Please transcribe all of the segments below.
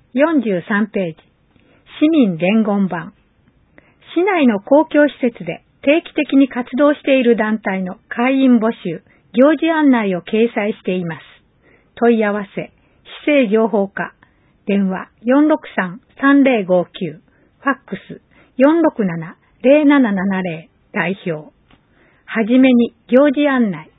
43ページ。市民伝言板。市内の公共施設で定期的に活動している団体の会員募集、行事案内を掲載しています。問い合わせ、市政情報課、電話463-3059、ファックス467-0770、代表。はじめに行事案内。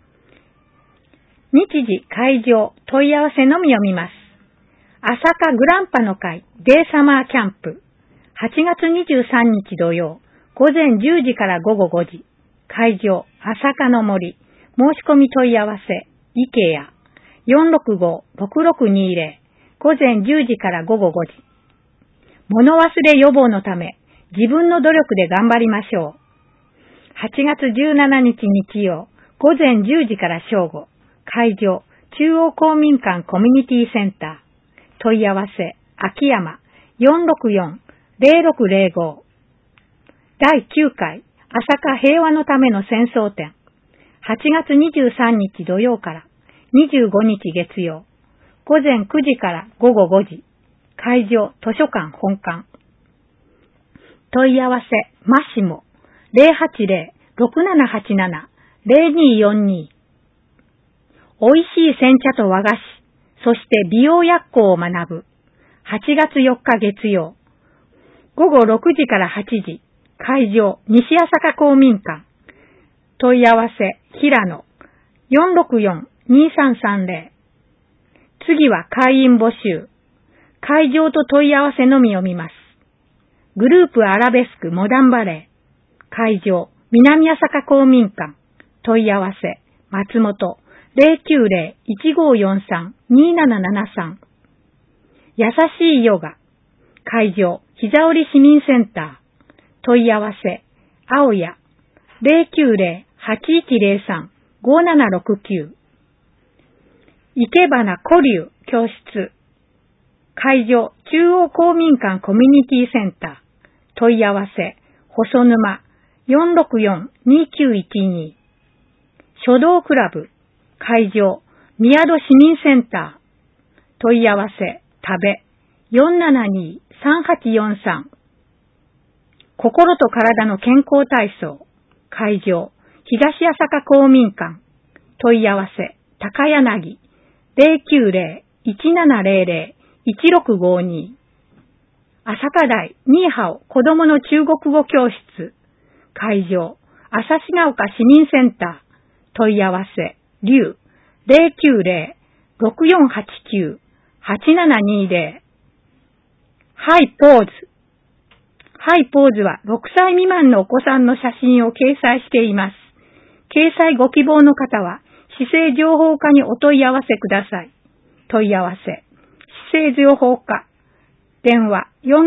日時、会場、問い合わせのみ読みます。朝霞グランパの会デイサマーキャンプ。8月23日土曜、午前10時から午後5時。会場、朝霞の森。申し込み問い合わせ、IKEA。465-6620。午前10時から午後5時。物忘れ予防のため、自分の努力で頑張りましょう。8月17日日曜、午前10時から正午。会場、中央公民館コミュニティセンター。問い合わせ、秋山、464-0605。第9回、朝霞平和のための戦争展。8月23日土曜から25日月曜。午前9時から午後5時。会場、図書館本館。問い合わせ、マシモ、080-6787-0242。美味しい煎茶と和菓子、そして美容薬効を学ぶ。8月4日月曜。午後6時から8時。会場、西朝霞公民館。問い合わせ、平野。464-2330。次は会員募集。会場と問い合わせのみ読みます。グループアラベスクモダンバレー。会場、南朝霞公民館。問い合わせ、松本。090-1543-2773。優しいヨガ。会場、膝折市民センター。問い合わせ、青谷。090-8103-5769。生け花古流教室。会場、中央公民館コミュニティセンター。問い合わせ、細沼。464-2912。書道クラブ。会場、宮戸市民センター。問い合わせ、食べ、472-3843。心と体の健康体操。会場、東朝霞公民館。問い合わせ、高柳。090-1700-1652。朝霞台ニーハオ子供の中国語教室。会場、朝志ヶ丘市民センター。問い合わせ、龍。090-6489-8720。ハイポーズ。ハイポーズは6歳未満のお子さんの写真を掲載しています。掲載ご希望の方は、市政情報課にお問い合わせください。問い合わせ、市政情報課。電話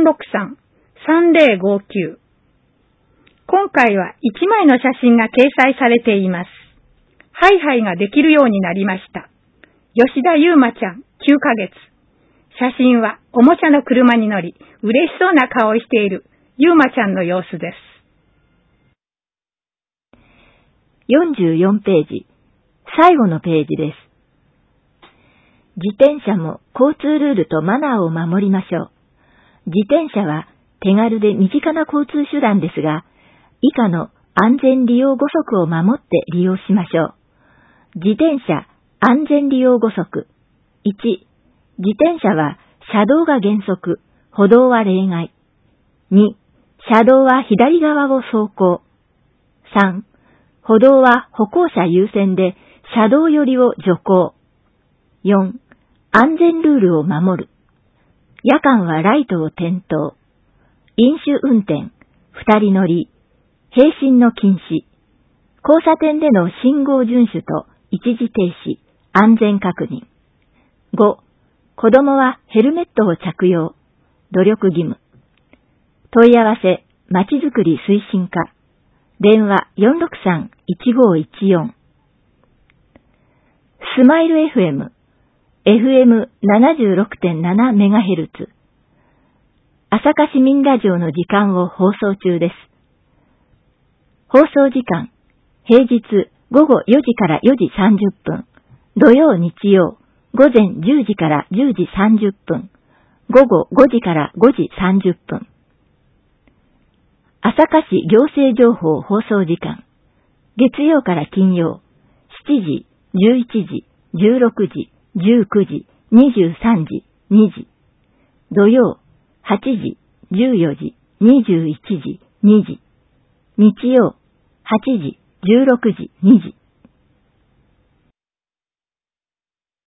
463-3059。今回は1枚の写真が掲載されています。ハイハイができるようになりました。吉田優馬ちゃん、9ヶ月。写真はおもちゃの車に乗り、嬉しそうな顔をしている優馬ちゃんの様子です。 44ページ。最後のページです。自転車も交通ルールとマナーを守りましょう。自転車は手軽で身近な交通手段ですが、以下の安全利用5則を守って利用しましょう。自転車安全利用5則。1、自転車は車道が原則、歩道は例外。2、車道は左側を走行。3、歩道は歩行者優先で車道寄りを徐行。4、安全ルールを守る。夜間はライトを点灯。飲酒運転、二人乗り、並進の禁止。交差点での信号遵守と一時停止、安全確認。5、子供はヘルメットを着用。努力義務。問い合わせ、まちづくり推進課。電話463-1514。スマイル FM、FM76.7MHz。朝霞市民ラジオの時間を放送中です。放送時間、平日午後4時から4時30分、土曜日曜、午前10時から10時30分、 午後5時から5時30分。朝霞市行政情報放送時間。月曜から金曜、7時、11時、16時、19時、23時、2時。土曜、8時、14時、21時、2時。日曜、8時、16時、2時。